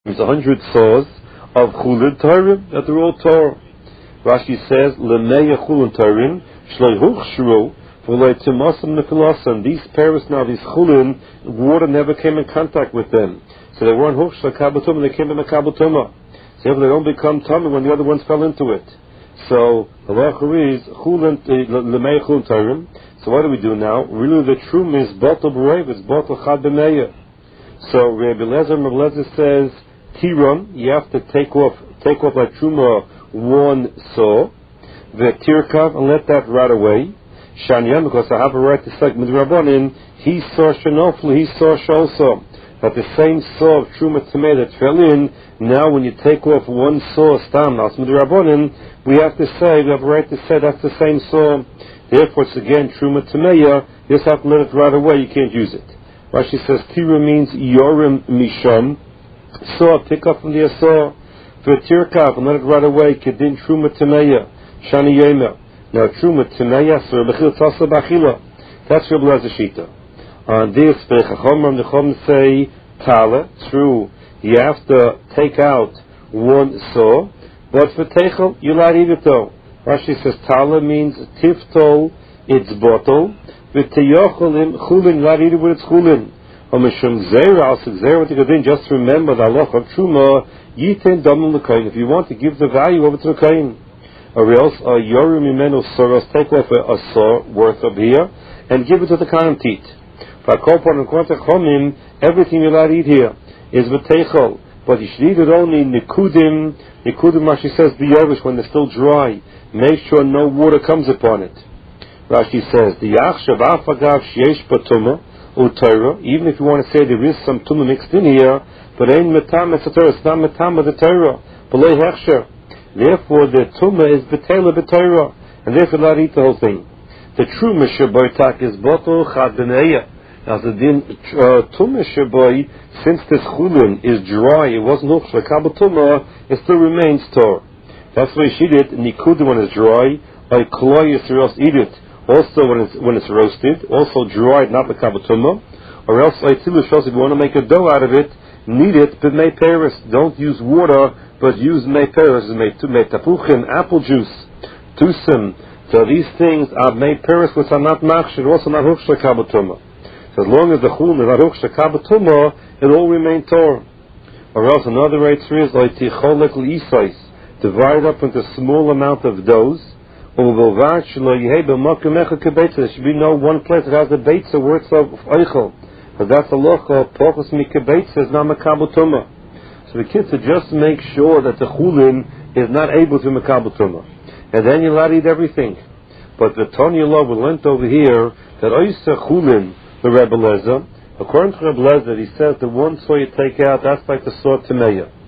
There's 100 saws of chulin tarim that they're all Torah. Rashi says, "Lemeya chulin tarim shloi huchshru v'loi timasam nefilasan." These paris now, these chulin, water never came in contact with them, so they weren't huchshla kabatuma. They came in a kabatuma. So they don't become tummy when the other ones fell into it. So the halacha is chulin lemeya chulin tarim. So what do we do now? Really, the true is bottle b'reiv. It's bottle chad b'meya. So Rabbi Lezer says, Tiram, you have to take off like Truma one saw, the Tirkav, and let that rot away. Shanyam, because I have a right to say Midrabanin, he saw Shanoflu, he saw Shalsa. That the same saw of Truma Tameh that fell in, now when you take off one saw, Stam, as Midrabanin, we have a right to say that's the same saw. Therefore, it's again Truma Tameh, you just have to let it rot away, you can't use it. Rashi says, Tira means Yorim Misham, saw, pick up from the saw, V'tirkav, and let it rot away, Kedin Truma Tameya, Shani Yemer. Now, Truma Tameya, so Bechil Tasa Bachila. That's Rabbi Lezer Shita. On this, Bechachomram, the Chom say, Tala, true, you have to take out one saw, but for Techel, you'll not eat it though. Rashi says, Tala means Tiftol, it's bottle, V'teyocholim, Chulin, you'll not eat it with its Chulin. Just remember the halacha of Truma, Yitin Damim L'Kain. If you want to give the value over to the Kain, or else Yorim Imenu Soros, take off a saw worth of here and give it to the Kain to eat. Everything you're allowed to eat here is v'teichel, but you should eat it only nikudim. Nikudim, Rashi says, b'yavish, when they're still dry. Make sure no water comes upon it. Rashi says, the yachshav afagav sheyesh patuma. Even if you want to say there is some tumah mixed in here, but ain't metama it's not metama the Torah. Below hechsher. Therefore, the tumah is betela b'Torah, and therefore not eat the whole thing. The true mishaboitak is botol chad b'neya. Now the din tumah shaboy, since this chulin is dry, it wasn't uchshla kabel tumah, it still remains Torah. That's why she did nikudim when it's dry, like kloyis or else eat it. Also, when it's roasted, also dried, not the kabatuma, or else if you want to make a dough out of it, knead it, but may paris. Don't use water, but use may paris, may tapuchin, apple juice, tusim. So these things are may paris, which are not machshir, also not huksha kabatuma. So as long as the chulin is not huksha kabatuma, it all remain Torah. Or else another answer is like ticholek liisais, divide up into a small amount of doughs. There should be no one place that has a beitza worth of eichel, but that's a locha pachos mikebeitza is not makabel tumah. So the kids should just make sure that the chulin is not able to makabel tumah, and then you'll not eat everything. But the Tanya law we learned over here that oisa chulin the Rebbe Lezer, according to Rebbe Lezer, he says the one saw you take out, that's like the saw tameya.